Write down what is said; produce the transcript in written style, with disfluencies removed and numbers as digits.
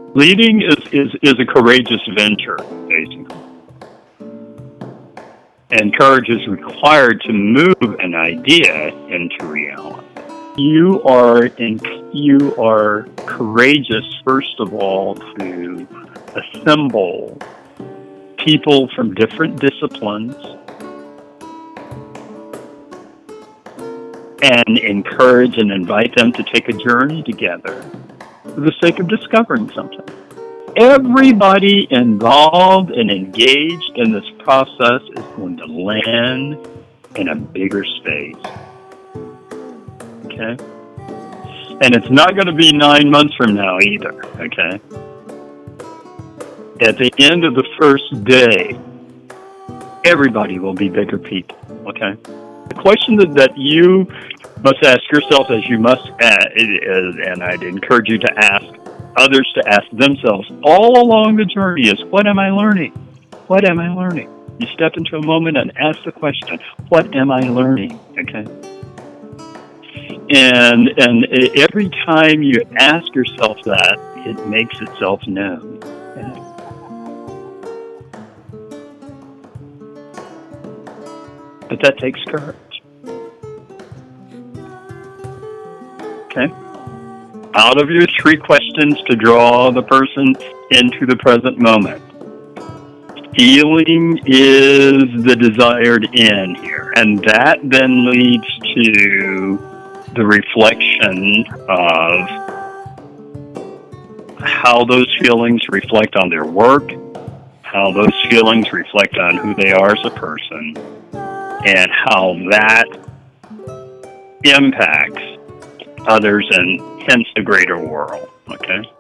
Leading is a courageous venture, basically. And courage is required to move an idea into reality. You are courageous, first of all, to assemble people from different disciplines and encourage and invite them to take a journey together for the sake of discovering something. Everybody involved and engaged in this process is going to land in a bigger space. Okay? And it's not going to be 9 months from now either. Okay? At the end of the first day, everybody will be bigger people. Okay? The question that you must ask yourself, as you must, and I'd encourage you to ask others to ask themselves all along the journey, is, what am I learning? What am I learning? You step into a moment and ask the question, what am I learning? Okay? And every time you ask yourself that, it makes itself known. Okay? But that takes courage. Okay? Out of your 3 questions to draw the person into the present moment. Feeling is the desired end here. And that then leads to the reflection of how those feelings reflect on their work, how those feelings reflect on who they are as a person, and how that impacts others and hence the greater world. Okay?